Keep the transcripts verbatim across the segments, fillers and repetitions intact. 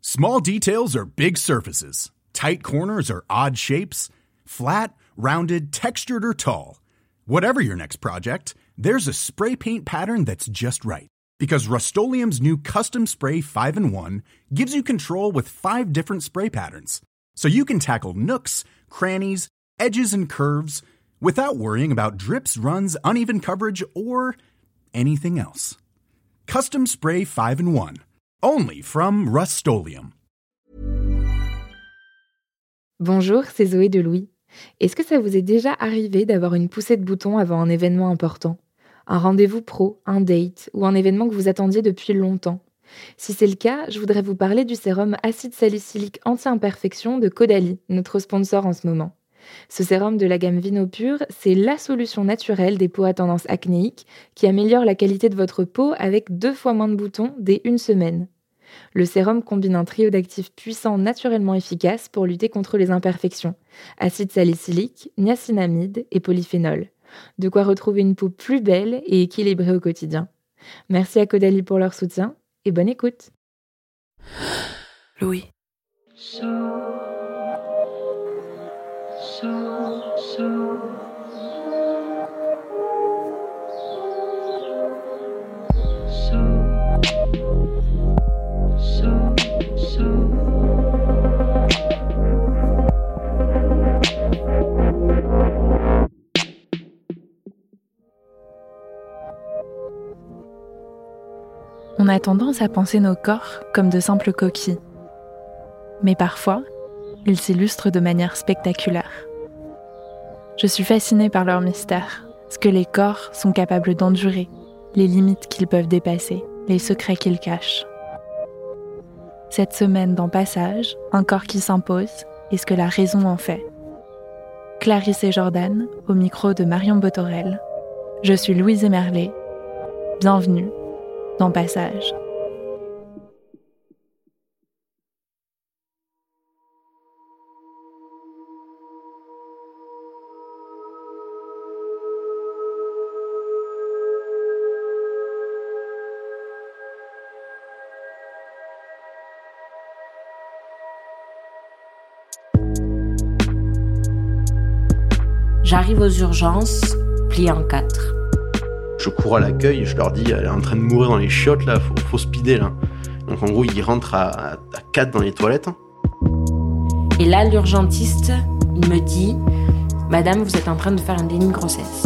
Small details are big surfaces. Tight corners are odd shapes. Flat, rounded, textured, or tall. Whatever your next project, there's a spray paint pattern that's just right. Because Rust-Oleum's new Custom Spray five in one gives you control with five different spray patterns. So you can tackle nooks, crannies, edges, and curves without worrying about drips, runs, uneven coverage, or anything else. Custom Spray five in one. Only from Rust-Oleum. Bonjour, c'est Zoé de Louis. Est-ce que ça vous est déjà arrivé d'avoir une poussée de boutons avant un événement important ? Un rendez-vous pro, un date ou un événement que vous attendiez depuis longtemps ? Si c'est le cas, je voudrais vous parler du sérum acide salicylique anti-imperfection de Caudalie, notre sponsor en ce moment. Ce sérum de la gamme Vinopure, c'est la solution naturelle des peaux à tendance acnéique qui améliore la qualité de votre peau avec deux fois moins de boutons dès une semaine. Le sérum combine un trio d'actifs puissants naturellement efficaces pour lutter contre les imperfections, acide salicylique, niacinamide et polyphénol. De quoi retrouver une peau plus belle et équilibrée au quotidien. Merci à Caudalie pour leur soutien et bonne écoute. Louis. So, so, so. So, so, so. On a tendance à penser nos corps comme de simples coquilles. Mais parfois, ils s'illustrent de manière spectaculaire. Je suis fascinée par leur mystère, ce que les corps sont capables d'endurer, les limites qu'ils peuvent dépasser, les secrets qu'ils cachent. Cette semaine dans Passage, un corps qui s'impose et ce que la raison en fait. Clarisse et Jordan, au micro de Marion Botorel. Je suis Louise Emerlé. Bienvenue dans Passage. J'arrive aux urgences, plié en quatre. Je cours à l'accueil, je leur dis, elle est en train de mourir dans les chiottes là, faut, faut speeder là. Donc en gros, ils rentrent à, à, à quatre dans les toilettes. Et là, l'urgentiste, il me dit, Madame, vous êtes en train de faire un déni de grossesse.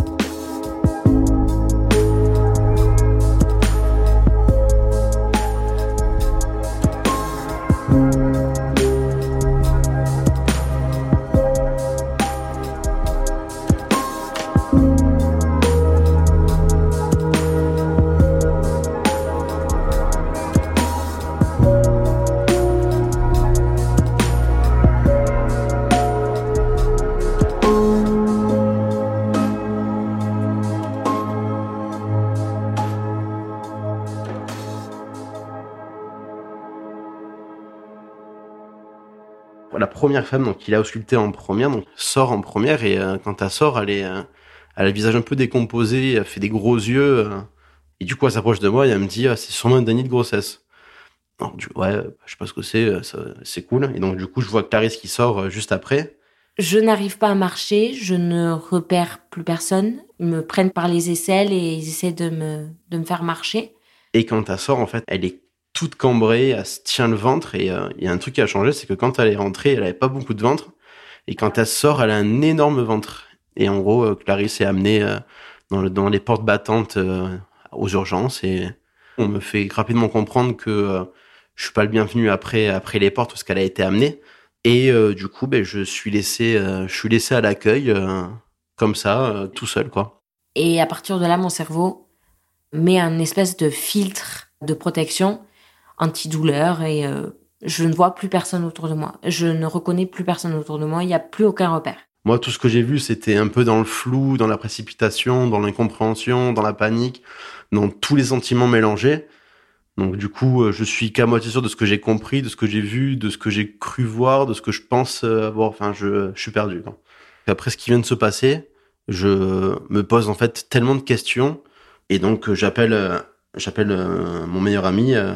La première femme donc qu'il a auscultée en première donc sort en première et euh, quand elle sort elle est euh, elle a le visage un peu décomposé, elle fait des gros yeux euh, et du coup elle s'approche de moi et elle me dit ah, c'est sûrement un déni de grossesse. Alors, du, ouais je sais pas ce que c'est, ça, c'est cool et donc du coup je vois Clarisse qui sort euh, juste après. Je n'arrive pas à marcher, je ne repère plus personne. Ils me prennent par les aisselles et ils essaient de me de me faire marcher. Et quand elle sort en fait elle est toute cambrée, elle se tient le ventre et il euh, y a un truc qui a changé, c'est que quand elle est rentrée, elle avait pas beaucoup de ventre et quand elle sort, elle a un énorme ventre. Et en gros, euh, Clarisse est amenée euh, dans, le, dans les portes battantes euh, aux urgences et on me fait rapidement comprendre que euh, je suis pas le bienvenu après après les portes parce qu'elle a été amenée et euh, du coup, ben je suis laissé euh, je suis laissé à l'accueil euh, comme ça, euh, tout seul quoi. Et à partir de là, mon cerveau met un espèce de filtre de protection antidouleur et euh, je ne vois plus personne autour de moi. Je ne reconnais plus personne autour de moi. Il n'y a plus aucun repère. Moi, tout ce que j'ai vu, c'était un peu dans le flou, dans la précipitation, dans l'incompréhension, dans la panique, dans tous les sentiments mélangés. Donc du coup, je suis qu'à moitié sûr de ce que j'ai compris, de ce que j'ai vu, de ce que j'ai cru voir, de ce que je pense avoir. Enfin, je, je suis perdu. Quoi. Après ce qui vient de se passer, je me pose en fait tellement de questions et donc j'appelle, j'appelle mon meilleur ami.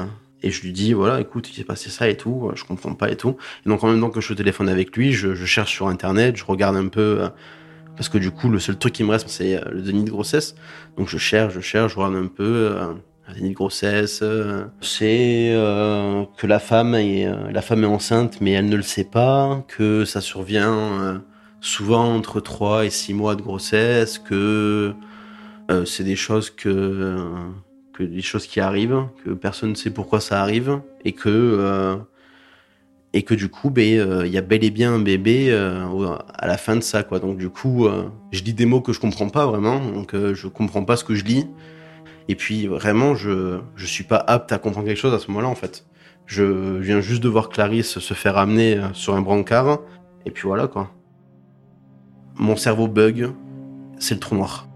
Et je lui dis, voilà, écoute, il s'est passé ça et tout, je comprends pas et tout. Et donc, en même temps que je téléphone avec lui, je, je cherche sur Internet, je regarde un peu, euh, parce que du coup, le seul truc qui me reste, c'est euh, le déni de grossesse. Donc, je cherche, je cherche, je regarde un peu, euh, le déni de grossesse, euh, c'est euh, que la femme, est, euh, la femme est enceinte, mais elle ne le sait pas, que ça survient euh, souvent entre trois et six mois de grossesse, que euh, c'est des choses que... Euh, que des choses qui arrivent, que personne ne sait pourquoi ça arrive, et que euh, et que du coup, ben, euh, y a bel et bien un bébé euh, à la fin de ça, quoi. Donc du coup, euh, je lis des mots que je comprends pas vraiment, donc euh, je comprends pas ce que je lis, et puis vraiment, je je suis pas apte à comprendre quelque chose à ce moment-là, en fait. Je viens juste de voir Clarisse se faire amener sur un brancard, et puis voilà, quoi. Mon cerveau bug, c'est le trou noir.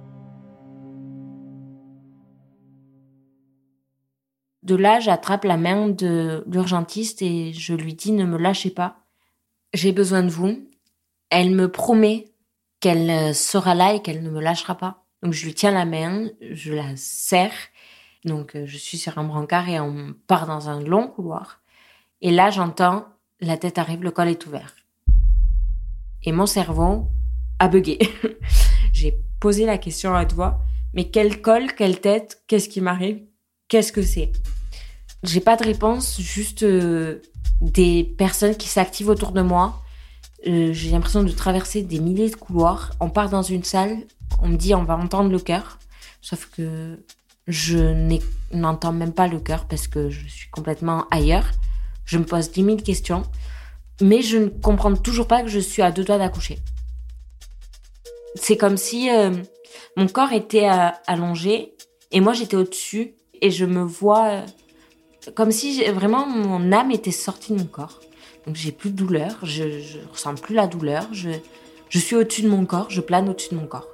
De là, j'attrape la main de l'urgentiste et je lui dis « Ne me lâchez pas, j'ai besoin de vous ». Elle me promet qu'elle sera là et qu'elle ne me lâchera pas. Donc je lui tiens la main, je la serre. Donc je suis sur un brancard et on part dans un long couloir. Et là, j'entends « La tête arrive, le col est ouvert ». Et mon cerveau a bugué. J'ai posé la question à haute voix « Mais quel col, quelle tête, qu'est-ce qui m'arrive ? Qu'est-ce que c'est ?» J'ai pas de réponse, juste euh, des personnes qui s'activent autour de moi. Euh, j'ai l'impression de traverser des milliers de couloirs. On part dans une salle, on me dit on va entendre le cœur. Sauf que je n'ai, n'entends même pas le cœur parce que je suis complètement ailleurs. Je me pose dix mille questions, mais je ne comprends toujours pas que je suis à deux doigts d'accoucher. C'est comme si euh, mon corps était euh, allongé et moi j'étais au-dessus. Et je me vois euh, comme si j'ai, vraiment mon âme était sortie de mon corps. Donc j'ai plus de douleur, je, je ressens plus la douleur, je, je suis au-dessus de mon corps, je plane au-dessus de mon corps.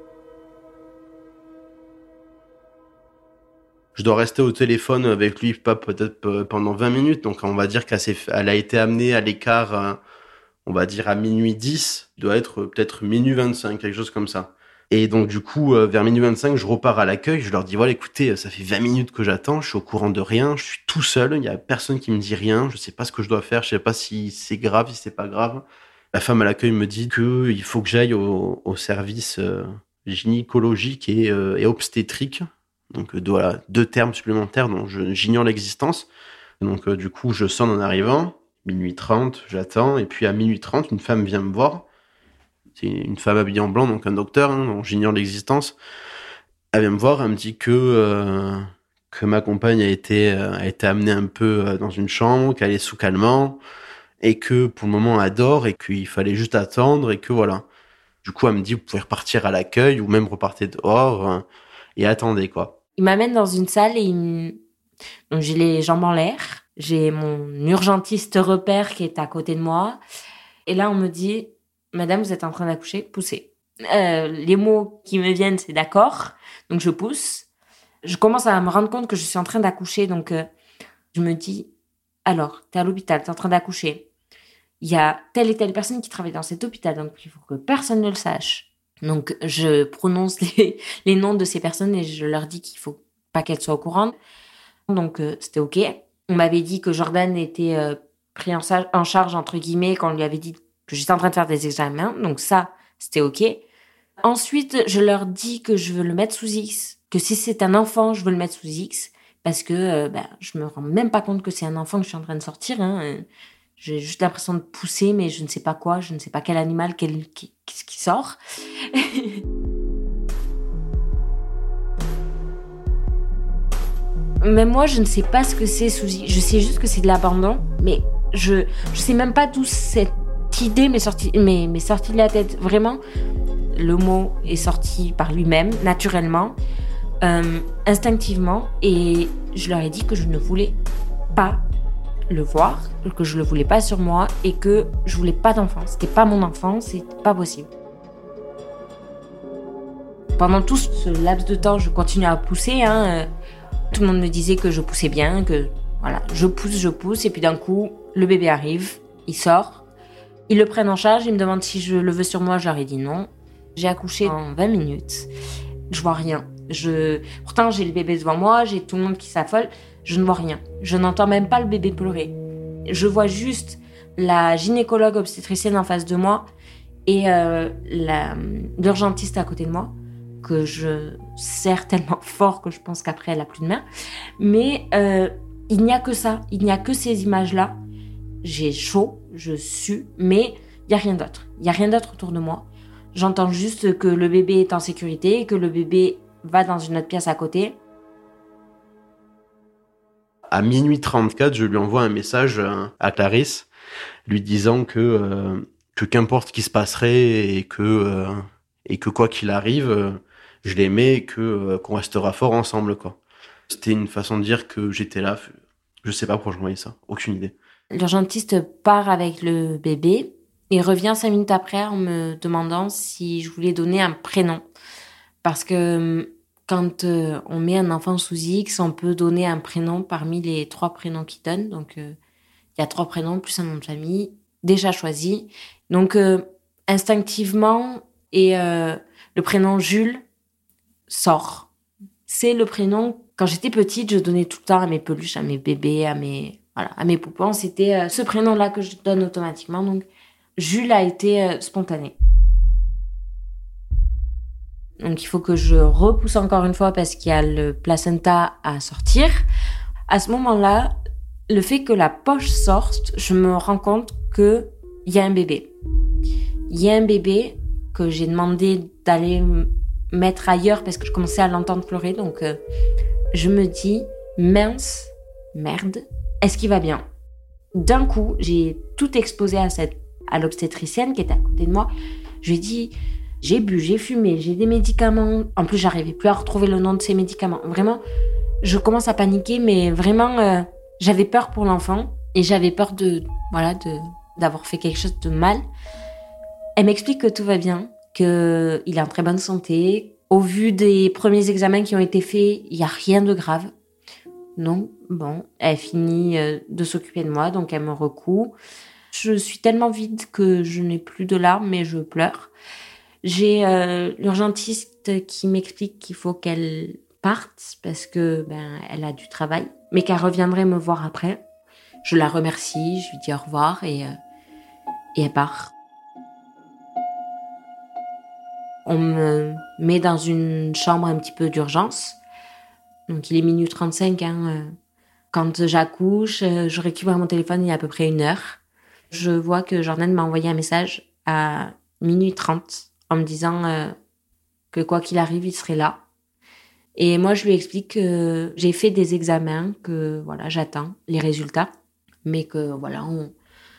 Je dois rester au téléphone avec lui, pas peut-être pendant vingt minutes, donc on va dire qu'elle s'est, elle a été amenée à l'écart, euh, on va dire à minuit dix, il doit être peut-être minuit vingt-cinq, quelque chose comme ça. Et donc, du coup, euh, vers minuit vingt-cinq, je repars à l'accueil. Je leur dis, voilà, écoutez, ça fait vingt minutes que j'attends. Je suis au courant de rien. Je suis tout seul. Il y a personne qui me dit rien. Je sais pas ce que je dois faire. Je sais pas si c'est grave, si c'est pas grave. La femme à l'accueil me dit que il faut que j'aille au, au service euh, gynécologique et, euh, et obstétrique. Donc, euh, voilà, deux termes supplémentaires dont je, j'ignore l'existence. Donc, euh, du coup, je sonne en arrivant. Minuit trente, j'attends. Et puis, à minuit trente, une femme vient me voir. C'est une femme habillée en blanc, donc un docteur, hein, dont j'ignore l'existence. Elle vient me voir, elle me dit que euh, que ma compagne a été euh, a été amenée un peu euh, dans une chambre, qu'elle est sous calmant, et que pour le moment elle dort, et qu'il fallait juste attendre, et que voilà. Du coup, elle me dit, vous pouvez repartir à l'accueil, ou même repartir dehors, euh, et attendez, quoi. Il m'amène dans une salle et il me... Donc, j'ai les jambes en l'air, j'ai mon urgentiste repère qui est à côté de moi, et là on me dit... Madame, vous êtes en train d'accoucher, poussez. Euh, les mots qui me viennent, c'est d'accord. Donc, je pousse. Je commence à me rendre compte que je suis en train d'accoucher. Donc, euh, je me dis, alors, t'es à l'hôpital, t'es en train d'accoucher. Il y a telle et telle personne qui travaille dans cet hôpital. Donc, il faut que personne ne le sache. Donc, je prononce les, les noms de ces personnes et je leur dis qu'il faut pas qu'elles soient au courant. Donc, euh, c'était OK. On m'avait dit que Jordan était euh, pris en, sa- en charge, entre guillemets, quand on lui avait dit que j'étais en train de faire des examens, donc ça, c'était OK. Ensuite, je leur dis que je veux le mettre sous X, que si c'est un enfant, je veux le mettre sous X, parce que euh, ben, je me rends même pas compte que c'est un enfant que je suis en train de sortir. Hein. J'ai juste l'impression de pousser, mais je ne sais pas quoi, je ne sais pas quel animal, quel, qui, qu'est-ce qui sort. Même moi, je ne sais pas ce que c'est sous X. Je sais juste que c'est de l'abandon, mais je je sais même pas d'où cette idée m'est sortie, m'est, m'est sortie de la tête. Vraiment, le mot est sorti par lui-même, naturellement, euh, instinctivement, et je leur ai dit que je ne voulais pas le voir, que je le voulais pas sur moi, et que je voulais pas d'enfant. C'était pas mon enfant, c'est pas possible. Pendant tout ce laps de temps, je continuais à pousser, hein. Tout le monde me disait que je poussais bien, que voilà, je pousse, je pousse, et puis d'un coup, le bébé arrive, il sort. Ils le prennent en charge, ils me demandent si je le veux sur moi, je leur ai dit non. J'ai accouché en vingt minutes, je vois rien. Je... Pourtant, j'ai le bébé devant moi, j'ai tout le monde qui s'affole. Je ne vois rien. Je n'entends même pas le bébé pleurer. Je vois juste la gynécologue obstétricienne en face de moi et euh, la, l'urgentiste à côté de moi, que je serre tellement fort que je pense qu'après elle a plus de main. Mais euh, il n'y a que ça, il n'y a que ces images-là. J'ai chaud, je sue, mais il n'y a rien d'autre. Il n'y a rien d'autre autour de moi. J'entends juste que le bébé est en sécurité, que le bébé va dans une autre pièce à côté. À minuit trente-quatre, je lui envoie un message à Clarisse, lui disant que, euh, que qu'importe ce qui se passerait et que, euh, et que quoi qu'il arrive, euh, je l'aimais et que, euh, qu'on restera fort ensemble, quoi. C'était une façon de dire que j'étais là. Je sais pas pourquoi j'envoyais ça. Aucune idée. L'urgentiste part avec le bébé et revient cinq minutes après en me demandant si je voulais donner un prénom. Parce que quand euh, on met un enfant sous X, on peut donner un prénom parmi les trois prénoms qu'il donne. Donc, il euh, y a trois prénoms plus un nom de famille déjà choisi. Donc, euh, instinctivement, et euh, le prénom Jules sort. C'est le prénom, quand j'étais petite, je donnais tout le temps à mes peluches, à mes bébés, à mes, voilà, à mes poupons. C'était euh, ce prénom-là que je donne automatiquement. Donc, Jules a été euh, spontané. Donc, il faut que je repousse encore une fois parce qu'il y a le placenta à sortir. À ce moment-là, le fait que la poche sorte, je me rends compte qu'il y a un bébé. Il y a un bébé que j'ai demandé d'aller mettre ailleurs parce que je commençais à l'entendre pleurer. Donc, euh, je me dis, mince, merde, est-ce qu'il va bien ? D'un coup, j'ai tout exposé à, cette, à l'obstétricienne qui était à côté de moi. Je lui ai dit... J'ai bu, j'ai fumé, j'ai des médicaments. En plus, j'arrivais plus à retrouver le nom de ces médicaments. Vraiment, je commence à paniquer, mais vraiment, euh, j'avais peur pour l'enfant et j'avais peur de, voilà, de, d'avoir fait quelque chose de mal. Elle m'explique que tout va bien, qu'il est en très bonne santé. Au vu des premiers examens qui ont été faits, il n'y a rien de grave. Donc, bon, elle finit de s'occuper de moi, donc elle me recoue. Je suis tellement vide que je n'ai plus de larmes, mais je pleure. J'ai euh, l'urgentiste qui m'explique qu'il faut qu'elle parte parce que ben elle a du travail, mais qu'elle reviendrait me voir après. Je la remercie, je lui dis au revoir et, euh, et elle part. On me met dans une chambre un petit peu d'urgence. Donc il est minuit trente-cinq. Hein, euh, quand j'accouche, euh, je récupère mon téléphone il y a à peu près une heure. Je vois que Jordan m'a envoyé un message à minuit trente. En me disant euh, que quoi qu'il arrive, il serait là. Et moi, je lui explique que j'ai fait des examens, que voilà, j'attends les résultats, mais que voilà, on...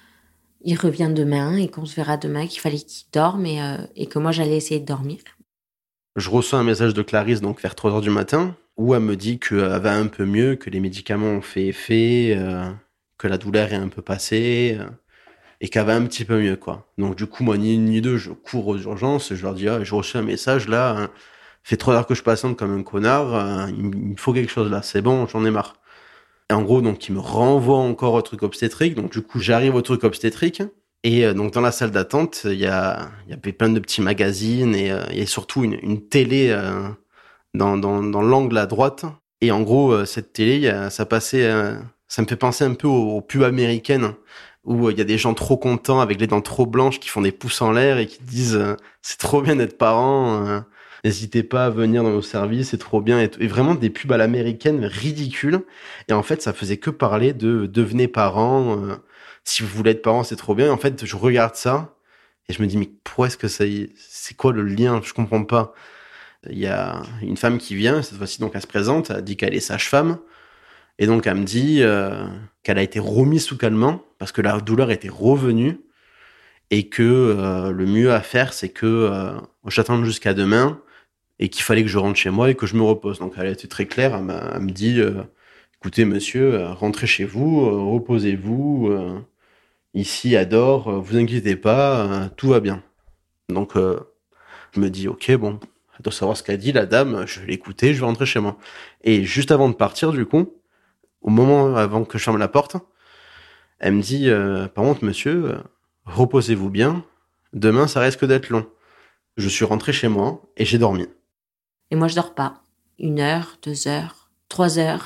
il revient demain et qu'on se verra demain, qu'il fallait qu'il dorme et, euh, et que moi, j'allais essayer de dormir. Je reçois un message de Clarisse donc vers trois heures du matin où elle me dit qu'elle va un peu mieux, que les médicaments ont fait effet, euh, que la douleur est un peu passée... Euh... et qu'elle va un petit peu mieux, quoi. Donc, du coup, moi, ni une ni deux, je cours aux urgences, je leur dis, ah, j'ai reçu un message, là, hein, fait trois heures que je patiente comme un connard, hein, il me faut quelque chose, là, c'est bon, j'en ai marre. Et en gros, donc, ils me renvoient encore au truc obstétrique, donc, du coup, j'arrive au truc obstétrique, et euh, donc, dans la salle d'attente, il y a, il y avait plein de petits magazines, et il euh, y a surtout une, une télé euh, dans, dans, dans l'angle à droite, et en gros, euh, cette télé, y a, ça passait, euh, ça me fait penser un peu aux, aux pubs américaines, où il y a des gens trop contents avec les dents trop blanches qui font des pouces en l'air et qui disent euh, c'est trop bien d'être parent, euh, n'hésitez pas à venir dans nos services, c'est trop bien, et, et vraiment des pubs à l'américaine ridicules. Et en fait, ça faisait que parler de devenez parent, euh, si vous voulez être parent, c'est trop bien. Et en fait, je regarde ça et je me dis mais pourquoi est-ce que ça y est, c'est quoi le lien? Je comprends pas. Il y a une femme qui vient, cette fois-ci donc elle se présente, elle dit qu'elle est sage-femme. Et donc, elle me dit euh, qu'elle a été remise sous calmant parce que la douleur était revenue et que euh, le mieux à faire, c'est que euh, j'attende jusqu'à demain et qu'il fallait que je rentre chez moi et que je me repose. Donc, elle a été très claire. Elle, m'a, elle me dit euh, écoutez, monsieur, euh, rentrez chez vous, euh, reposez-vous. Euh, ici, adore, euh, vous inquiétez pas, euh, tout va bien. Donc, euh, je me dis ok, bon, elle doit savoir ce qu'a dit la dame. Je vais l'écouter, je vais rentrer chez moi. Et juste avant de partir, du coup, au moment avant que je ferme la porte, elle me dit euh, par contre, monsieur, euh, reposez-vous bien. Demain, ça risque d'être long. Je suis rentré chez moi et j'ai dormi. Et moi, je dors pas. Une heure, deux heures, trois heures.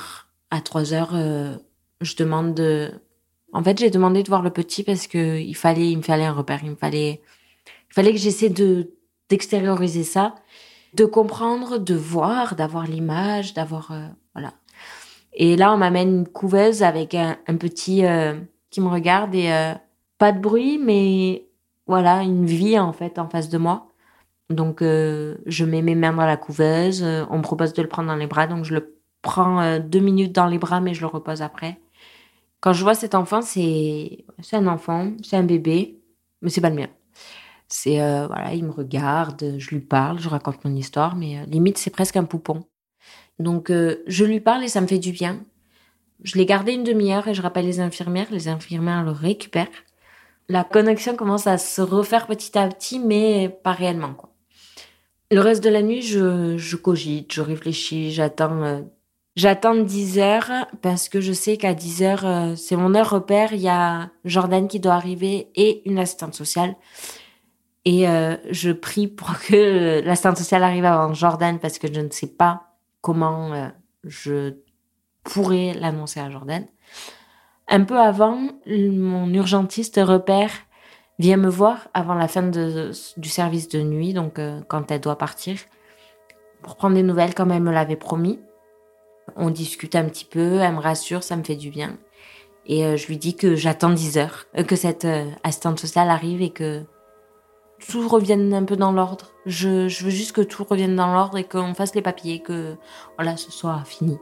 À trois heures, euh, je demande de... En fait, j'ai demandé de voir le petit parce que il fallait, il me fallait un repère. Il me fallait, il fallait que j'essaie de, d'extérioriser ça, de comprendre, de voir, d'avoir l'image, d'avoir, euh, voilà. Et là, on m'amène une couveuse avec un, un petit euh, qui me regarde et euh, pas de bruit, mais voilà, une vie en fait en face de moi. Donc, euh, je mets mes mains dans la couveuse. euh, On me propose de le prendre dans les bras, donc je le prends euh, deux minutes dans les bras, mais je le repose après. Quand je vois cet enfant, c'est c'est un enfant, c'est un bébé, mais c'est pas le mien. C'est euh, voilà, il me regarde, je lui parle, je raconte mon histoire, mais euh, limite c'est presque un poupon. Donc euh, je lui parle et ça me fait du bien. Je l'ai gardé une demi-heure et je rappelle les infirmières. Les infirmières le récupèrent. La connexion commence à se refaire petit à petit, mais pas réellement, quoi. Le reste de la nuit, je, je cogite, je réfléchis, j'attends. euh, J'attends dix heures parce que je sais qu'à dix heures, euh, c'est mon heure repère. Il y a Jordan qui doit arriver et une assistante sociale. Et euh, je prie pour que l'assistante sociale arrive avant Jordan parce que je ne sais pas comment euh, je pourrais l'annoncer à Jordan. Un peu avant, mon urgentiste repère vient me voir avant la fin de, du service de nuit, donc euh, quand elle doit partir, pour prendre des nouvelles comme elle me l'avait promis. On discute un petit peu, elle me rassure, ça me fait du bien. Et euh, je lui dis que j'attends dix heures, euh, que cette euh, assistante sociale arrive et que tout revienne un peu dans l'ordre. Je, je veux juste que tout revienne dans l'ordre et qu'on fasse les papiers, que voilà, ce soit fini.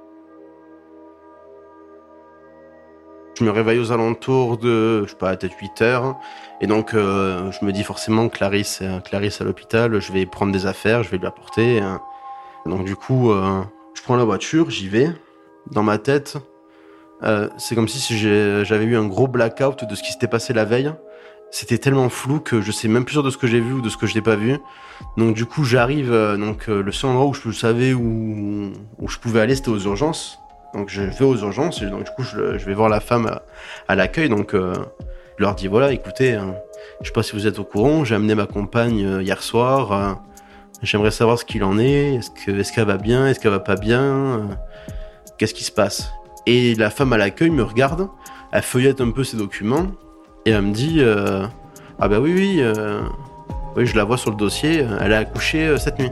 Je me réveille aux alentours de, je sais pas, peut-être huit heures. Et donc, euh, je me dis forcément que Clarisse, euh, Clarisse à l'hôpital, je vais prendre des affaires, je vais lui apporter. euh. Donc, du coup, euh, je prends la voiture, j'y vais. Dans ma tête, euh, c'est comme si j'ai- j'avais eu un gros blackout de ce qui s'était passé la veille. C'était tellement flou que je sais même plus sûr de ce que j'ai vu ou de ce que je n'ai pas vu. Donc, du coup, j'arrive. euh, donc, euh, le seul endroit où je savais où, où je pouvais aller, c'était aux urgences. Donc je vais aux urgences et donc du coup je, je vais voir la femme à, à l'accueil. Donc euh, je leur dis voilà, écoutez, euh, je sais pas si vous êtes au courant, j'ai amené ma compagne euh, hier soir. euh, j'aimerais savoir ce qu'il en est. Est-ce que est-ce qu'elle va bien, est-ce qu'elle va pas bien, euh, qu'est-ce qui se passe? Et la femme à l'accueil me regarde, elle feuillette un peu ses documents et elle me dit euh, ah bah oui oui, euh, oui je la vois sur le dossier, elle a accouché euh, cette nuit.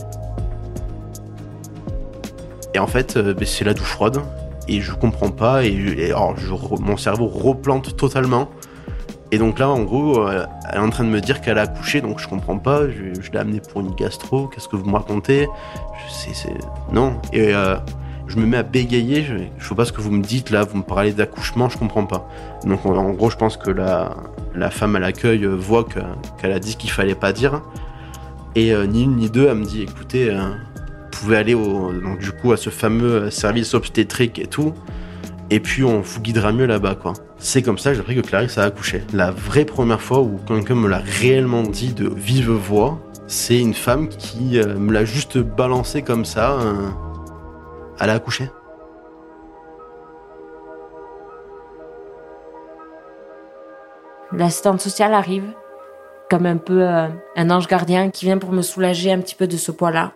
Et en fait euh, bah, c'est la douche froide. Et je comprends pas, et, et alors, je, mon cerveau replante totalement. Et donc là, en gros, euh, elle est en train de me dire qu'elle a accouché, donc je comprends pas. Je, je l'ai amenée pour une gastro, qu'est-ce que vous me racontez? je, c'est, c'est... Non. Et euh, je me mets à bégayer, je, je sais pas ce que vous me dites là, vous me parlez d'accouchement, je comprends pas. Donc en, en gros, je pense que la, la femme à l'accueil voit que, qu'elle a dit ce qu'il fallait pas dire. Et euh, ni une ni deux, elle me dit écoutez. Euh, Vous pouvez aller au, donc, du coup à ce fameux service obstétrique et tout, et puis on vous guidera mieux là-bas quoi. C'est comme ça que j'ai appris que Clarisse a accouché. La vraie première fois où quelqu'un me l'a réellement dit de vive voix, c'est une femme qui euh, me l'a juste balancé comme ça. Euh, elle a accouché. L'assistante sociale arrive, comme un peu euh, un ange gardien qui vient pour me soulager un petit peu de ce poids-là.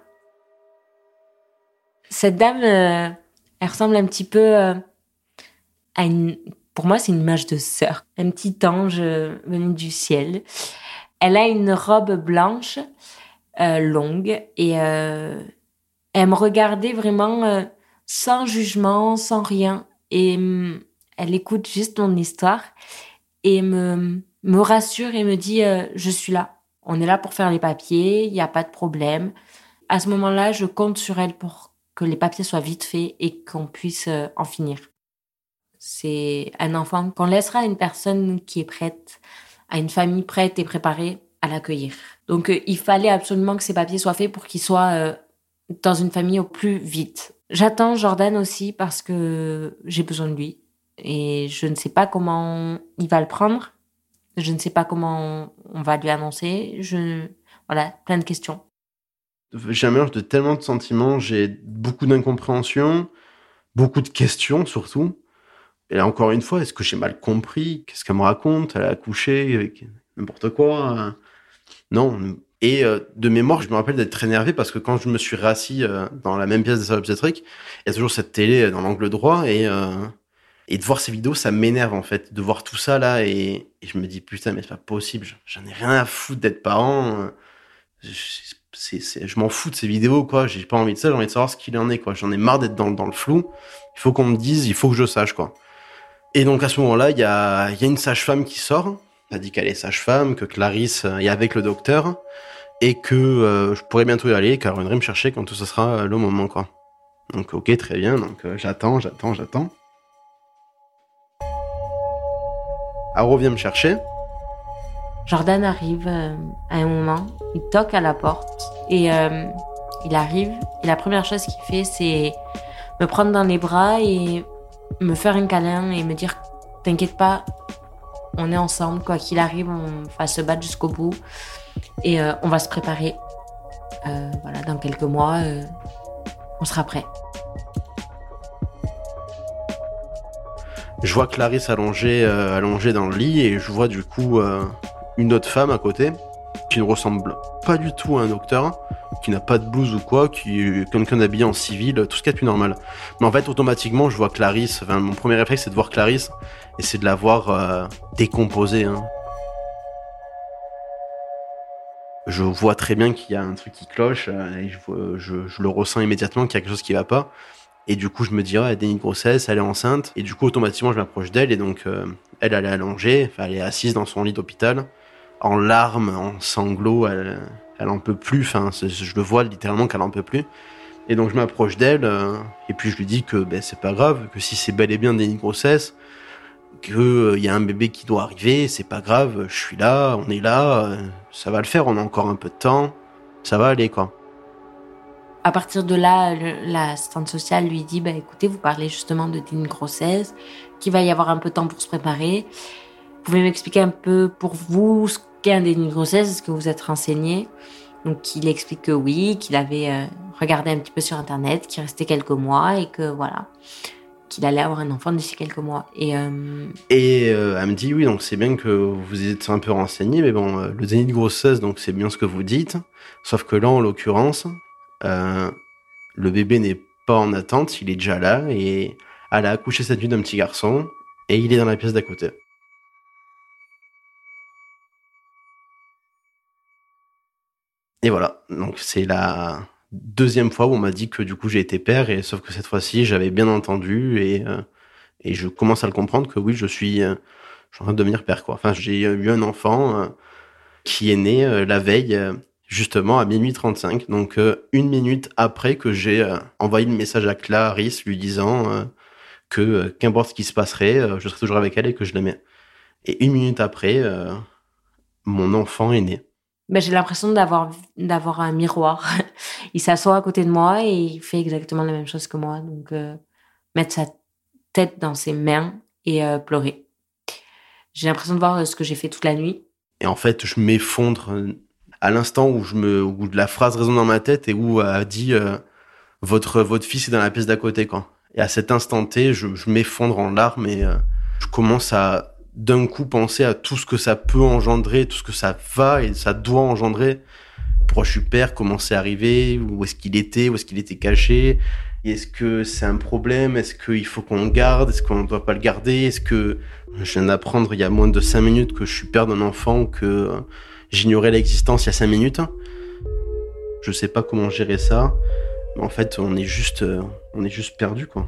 Cette dame, euh, elle ressemble un petit peu euh, à une... Pour moi, c'est une image de sœur. Un petit ange euh, venu du ciel. Elle a une robe blanche, euh, longue, et euh, elle me regardait vraiment euh, sans jugement, sans rien. Et euh, elle écoute juste mon histoire et me, me rassure et me dit euh, « Je suis là. On est là pour faire les papiers, il n'y a pas de problème. » À ce moment-là, je compte sur elle pour que les papiers soient vite faits et qu'on puisse euh, en finir. C'est un enfant qu'on laissera à une personne qui est prête, à une famille prête et préparée à l'accueillir. Donc euh, il fallait absolument que ces papiers soient faits pour qu'il soit euh, dans une famille au plus vite. J'attends Jordan aussi parce que j'ai besoin de lui et je ne sais pas comment il va le prendre. Je ne sais pas comment on va lui annoncer. Je... Voilà, plein de questions. J'ai un mélange de tellement de sentiments, j'ai beaucoup d'incompréhension, beaucoup de questions surtout. Et là, encore une fois, est-ce que j'ai mal compris? Qu'est-ce qu'elle me raconte? Elle a accouché avec n'importe quoi? Non. Et euh, de mémoire, je me rappelle d'être très énervé parce que quand je me suis rassis euh, dans la même pièce de salle obstétrique, il y a toujours cette télé dans l'angle droit et euh, et de voir ces vidéos, ça m'énerve en fait, de voir tout ça là et, et je me dis putain mais c'est pas possible, j'en ai rien à foutre d'être parent. Je, c'est, c'est, je m'en fous de ces vidéos quoi, j'ai pas envie de ça, j'ai envie de savoir ce qu'il en est quoi. J'en ai marre d'être dans dans le flou. Il faut qu'on me dise, il faut que je sache quoi. Et donc à ce moment-là, il y a il y a une sage-femme qui sort. Elle a dit qu'elle est sage-femme, que Clarisse est avec le docteur et que euh, je pourrais bientôt y aller, qu'elle reviendrait me chercher quand tout ce sera le moment, quoi. Donc ok, très bien, donc euh, j'attends, j'attends, j'attends. Elle revient me chercher. Jordan arrive euh, à un moment, il toque à la porte et euh, il arrive et la première chose qu'il fait, c'est me prendre dans les bras et me faire un câlin et me dire « T'inquiète pas, on est ensemble, quoi qu'il arrive, on va se battre jusqu'au bout et euh, on va se préparer. Euh, voilà, dans quelques mois, euh, on sera prêt. » Je vois Clarisse allongée, euh, allongée dans le lit et je vois du coup euh, une autre femme à côté qui ne ressemble pas du tout à un docteur, qui n'a pas de blouse ou quoi, qui est quelqu'un habillé en civil, tout ce qu'il y a de plus normal. Mais en fait, automatiquement, je vois Clarisse, enfin, mon premier réflexe, c'est de voir Clarisse, et c'est de la voir euh, décomposée. Hein. Je vois très bien qu'il y a un truc qui cloche, euh, et je, vois, je, je le ressens immédiatement qu'il y a quelque chose qui va pas. Et du coup, je me dis, ah, elle a déni de grossesse, elle est enceinte, et du coup, automatiquement, je m'approche d'elle, et donc, euh, elle, elle est allongée, enfin, elle est assise dans son lit d'hôpital, en larmes, en sanglots, elle... Elle en peut plus, enfin, je le vois littéralement qu'elle en peut plus. Et donc je m'approche d'elle, euh, et puis je lui dis que ben, c'est pas grave, que si c'est bel et bien des déni de grossesse, qu'il euh, y a un bébé qui doit arriver, c'est pas grave, je suis là, on est là, euh, ça va le faire, on a encore un peu de temps, ça va aller quoi. À partir de là, le, l'assistante sociale lui dit bah, « Écoutez, vous parlez justement de déni de grossesse, qu'il va y avoir un peu de temps pour se préparer. Vous pouvez m'expliquer un peu pour vous ce qu'est un déni de grossesse, est-ce que vous êtes renseigné ?» Donc il explique que oui, qu'il avait euh, regardé un petit peu sur internet, qu'il restait quelques mois et que voilà, qu'il allait avoir un enfant d'ici quelques mois. Et, euh... et euh, elle me dit oui, donc c'est bien que vous êtes un peu renseigné, mais bon, euh, le déni de grossesse, donc c'est bien ce que vous dites, sauf que là en l'occurrence, euh, le bébé n'est pas en attente, il est déjà là et elle a accouché cette nuit d'un petit garçon et il est dans la pièce d'à côté. Et voilà, donc c'est la deuxième fois où on m'a dit que du coup j'ai été père, et sauf que cette fois-ci j'avais bien entendu et euh, et je commence à le comprendre que oui je suis euh, je suis en train de devenir père quoi. Enfin j'ai eu un enfant euh, qui est né euh, la veille euh, justement à minuit trente-cinq, donc euh, une minute après que j'ai euh, envoyé le message à Clarisse lui disant euh, que euh, qu'importe ce qui se passerait, euh, je serai toujours avec elle et que je l'aimais. Et une minute après, euh, mon enfant est né. Ben, j'ai l'impression d'avoir, d'avoir un miroir. Il s'assoit à côté de moi et il fait exactement la même chose que moi. Donc, euh, mettre sa tête dans ses mains et euh, pleurer. J'ai l'impression de voir ce que j'ai fait toute la nuit. Et en fait, je m'effondre à l'instant où, je me, où la phrase résonne dans ma tête et où elle a dit euh, votre, votre fils est dans la pièce d'à côté. Quoi. Et à cet instant T, je, je m'effondre en larmes et euh, je commence à d'un coup penser à tout ce que ça peut engendrer, tout ce que ça va et ça doit engendrer. Pourquoi je suis père, comment c'est arrivé, où est-ce qu'il était, où est-ce qu'il était caché, est-ce que c'est un problème, est-ce qu'il faut qu'on le garde, est-ce qu'on ne doit pas le garder, est-ce que je viens d'apprendre il y a moins de cinq minutes que je suis père d'un enfant ou que j'ignorais l'existence il y a cinq minutes. Je sais pas comment gérer ça, mais en fait on est juste, on est juste perdu quoi.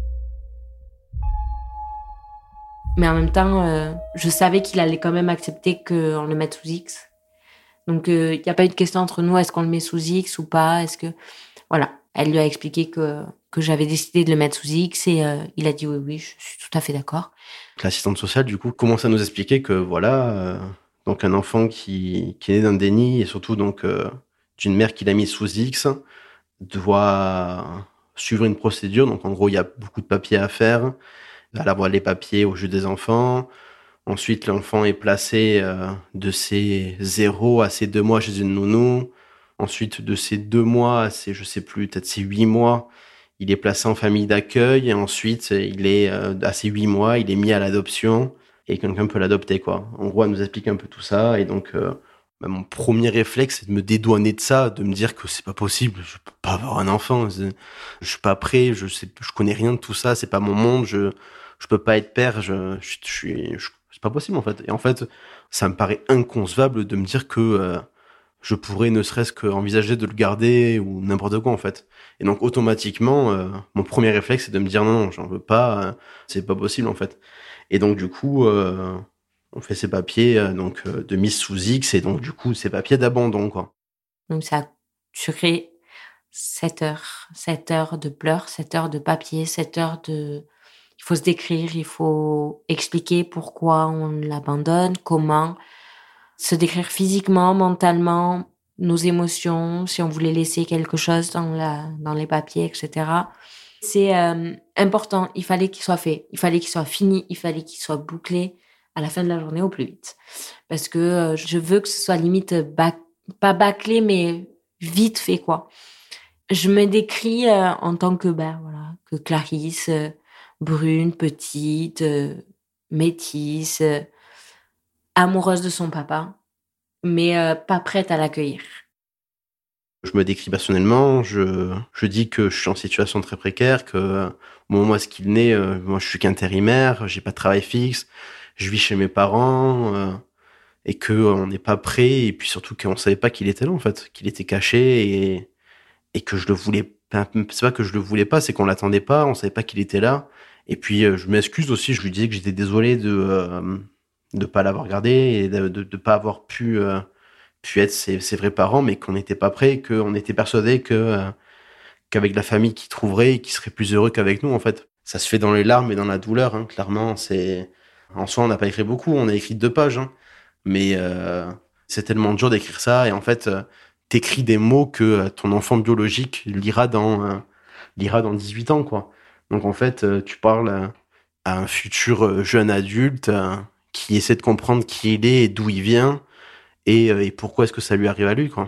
Mais en même temps, euh, je savais qu'il allait quand même accepter qu'on le mette sous X. Donc, il euh, n'y a pas eu de question entre nous, est-ce qu'on le met sous X ou pas, est-ce que... Voilà, elle lui a expliqué que, que j'avais décidé de le mettre sous X et euh, il a dit oui, oui, je suis tout à fait d'accord. L'assistante sociale, du coup, commence à nous expliquer que voilà, euh, donc un enfant qui, qui est né d'un déni et surtout donc euh, d'une mère qui l'a mis sous X doit suivre une procédure. Donc, en gros, il y a beaucoup de papiers à faire. Elle envoie les papiers au juge des enfants. Ensuite, l'enfant est placé euh, de ses zéro à ses deux mois chez une nounou. Ensuite, de ses deux mois à ses, je sais plus, peut-être ses huit mois, il est placé en famille d'accueil. Et ensuite, il est, euh, à ses huit mois, il est mis à l'adoption et quelqu'un peut l'adopter, quoi. En gros, elle nous explique un peu tout ça. Et donc, euh, bah, mon premier réflexe, c'est de me dédouaner de ça, de me dire que c'est pas possible, je peux pas avoir un enfant, je suis pas prêt, je sais, je connais rien de tout ça, c'est pas mon monde, je, je peux pas être père, je, je, je suis, je, c'est pas possible en fait. Et en fait, ça me paraît inconcevable de me dire que euh, je pourrais ne serait-ce qu'envisager de le garder ou n'importe quoi en fait. Et donc automatiquement, euh, mon premier réflexe, c'est de me dire non, non, j'en veux pas, euh, c'est pas possible en fait. Et donc du coup, euh, on fait ces papiers euh, donc euh, de mise sous X et donc du coup ces papiers d'abandon quoi. Donc ça a duré sept heures, sept heures de pleurs, sept heures de papier, sept heures de... Il faut se décrire, il faut expliquer pourquoi on l'abandonne, comment, se décrire physiquement, mentalement, nos émotions, si on voulait laisser quelque chose dans la dans les papiers, et cetera. C'est euh, important, il fallait qu'il soit fait, il fallait qu'il soit fini, il fallait qu'il soit bouclé à la fin de la journée au plus vite. Parce que euh, je veux que ce soit limite, bac, pas bâclé, mais vite fait, quoi. Je me décris euh, en tant que, ben, voilà, que Clarisse, euh, brune, petite, euh, métisse, euh, amoureuse de son papa, mais euh, pas prête à l'accueillir. Je me décris personnellement, je, je dis que je suis en situation très précaire, que euh, au moment où est-ce qu'il naît, euh, moi je suis qu'intérimaire, j'ai pas de travail fixe, je vis chez mes parents, euh, et que euh, on n'est pas prêt, et puis surtout qu'on savait pas qu'il était là en fait, qu'il était caché, et, et que je le voulais pas, c'est pas que je le voulais pas, c'est qu'on l'attendait pas, on savait pas qu'il était là, et puis euh, je m'excuse aussi, je lui disais que j'étais désolé de euh, de pas l'avoir gardé, et de, de, de pas avoir pu... Euh, pu être ses, ses vrais parents, mais qu'on n'était pas prêt, qu'on était persuadé que euh, qu'avec la famille qu'ils trouveraient, qu'ils seraient plus heureux qu'avec nous, en fait. Ça se fait dans les larmes et dans la douleur, hein, clairement. C'est... En soi, on n'a pas écrit beaucoup, on a écrit deux pages, hein, mais euh, c'est tellement dur d'écrire ça, et en fait, euh, t'écris des mots que euh, ton enfant biologique lira dans, euh, lira dans dix-huit ans, quoi. Donc en fait, euh, tu parles euh, à un futur euh, jeune adulte euh, qui essaie de comprendre qui il est et d'où il vient, Et, et pourquoi est-ce que ça lui arrive à lui, quoi.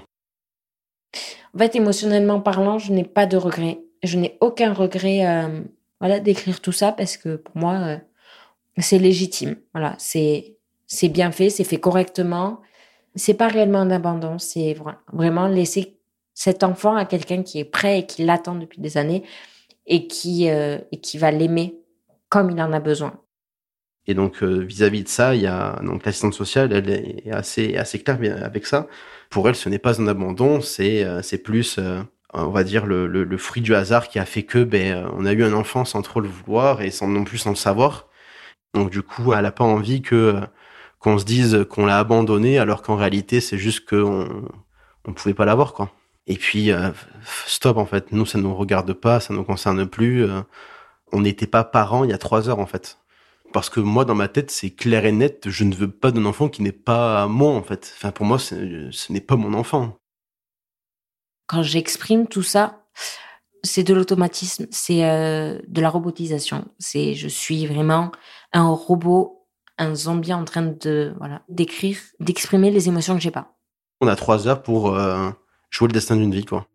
En fait, émotionnellement parlant, je n'ai pas de regrets. Je n'ai aucun regret euh, voilà, d'écrire tout ça parce que pour moi, euh, c'est légitime. Voilà, c'est, c'est bien fait, c'est fait correctement. C'est pas réellement un abandon, c'est vraiment laisser cet enfant à quelqu'un qui est prêt et qui l'attend depuis des années et qui, euh, et qui va l'aimer comme il en a besoin. Et donc, euh, vis-à-vis de ça, il y a donc l'assistante sociale, elle est assez assez claire avec ça. Pour elle, ce n'est pas un abandon, c'est euh, c'est plus, euh, on va dire, le, le, le fruit du hasard qui a fait que ben on a eu un enfant sans trop le vouloir et sans non plus sans le savoir. Donc du coup, elle a pas envie que qu'on se dise qu'on l'a abandonné, alors qu'en réalité, c'est juste qu'on on pouvait pas l'avoir, quoi. Et puis euh, stop, en fait, nous ça nous regarde pas, ça nous concerne plus. Euh, on n'était pas parents il y a trois heures, en fait. Parce que moi, dans ma tête, c'est clair et net, je ne veux pas d'un enfant qui n'est pas moi, en fait. Enfin, pour moi, c'est, ce n'est pas mon enfant. Quand j'exprime tout ça, c'est de l'automatisme, c'est euh, de la robotisation. C'est, je suis vraiment un robot, un zombie en train de, voilà, d'écrire, d'exprimer les émotions que j'ai pas. On a trois heures pour euh, jouer le destin d'une vie, quoi.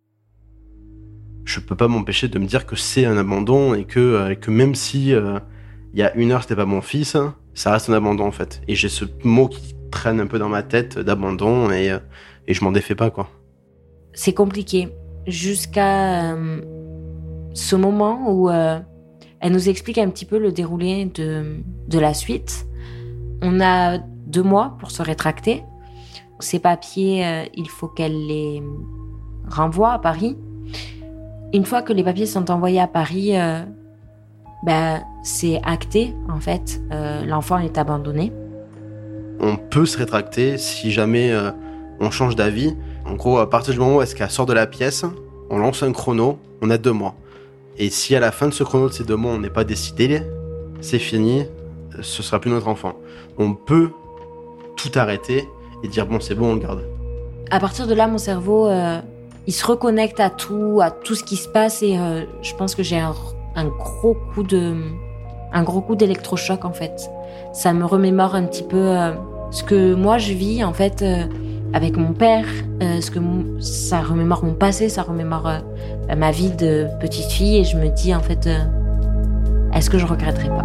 Je peux pas m'empêcher de me dire que c'est un abandon et que, euh, que même si... Euh, il y a une heure, c'était pas mon fils, ça reste un abandon, en fait. Et j'ai ce mot qui traîne un peu dans ma tête d'abandon et, et je m'en défais pas, quoi. C'est compliqué. Jusqu'à euh, ce moment où euh, elle nous explique un petit peu le déroulé de, de la suite. On a deux mois pour se rétracter. Ces papiers, euh, il faut qu'elle les renvoie à Paris. Une fois que les papiers sont envoyés à Paris... Euh, Ben, c'est acté, en fait. Euh, l'enfant est abandonné. On peut se rétracter si jamais euh, on change d'avis. En gros, à partir du moment où est-ce qu'elle sort de la pièce, on lance un chrono, on a deux mois. Et si à la fin de ce chrono de ces deux mois, on n'est pas décidé, c'est fini, ce sera plus notre enfant. On peut tout arrêter et dire bon, c'est bon, on le garde. À partir de là, mon cerveau, euh, il se reconnecte à tout, à tout ce qui se passe et euh, je pense que j'ai un... un gros coup de, un gros coup d'électrochoc, en fait. Ça me remémore un petit peu euh, ce que moi je vis, en fait, euh, avec mon père, euh, ce que mon, ça remémore mon passé, ça remémore euh, ma vie de petite fille, et je me dis, en fait, euh, est-ce que je regretterai pas ?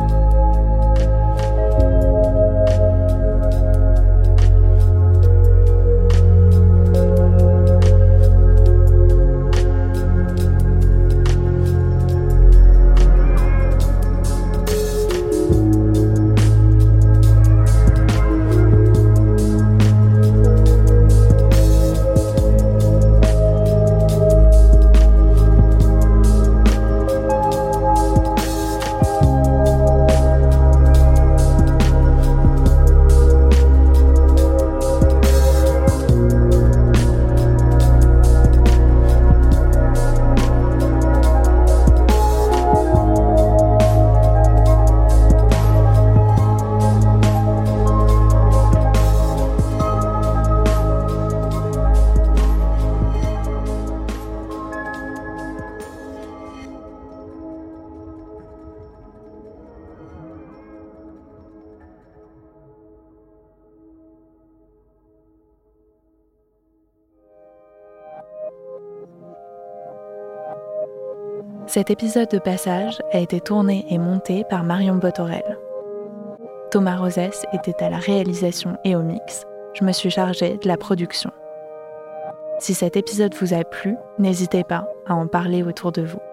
Cet épisode de Passage a été tourné et monté par Marion Botorel. Thomas Rosès était à la réalisation et au mix. Je me suis chargée de la production. Si cet épisode vous a plu, n'hésitez pas à en parler autour de vous.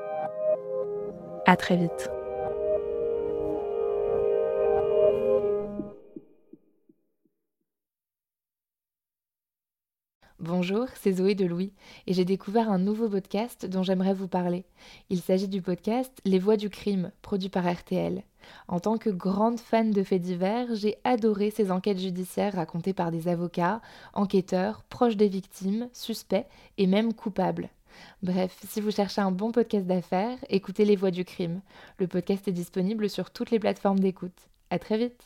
À très vite. Bonjour, c'est Zoé de Louis et j'ai découvert un nouveau podcast dont j'aimerais vous parler. Il s'agit du podcast Les Voix du crime, produit par R T L. En tant que grande fan de faits divers, j'ai adoré ces enquêtes judiciaires racontées par des avocats, enquêteurs, proches des victimes, suspects et même coupables. Bref, si vous cherchez un bon podcast d'affaires, écoutez Les Voix du crime. Le podcast est disponible sur toutes les plateformes d'écoute. À très vite.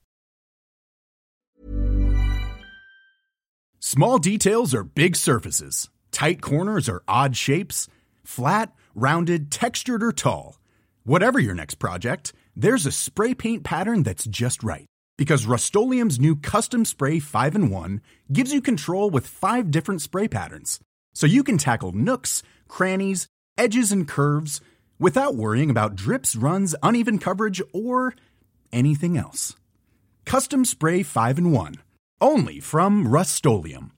Small details are big surfaces. Tight corners are odd shapes. Flat, rounded, textured, or tall. Whatever your next project, there's a spray paint pattern that's just right. Because Rust-Oleum's new Custom Spray five in one gives you control with five different spray patterns. So you can tackle nooks, crannies, edges, and curves without worrying about drips, runs, uneven coverage, or anything else. Custom Spray five in one. Only from Rust-Oleum.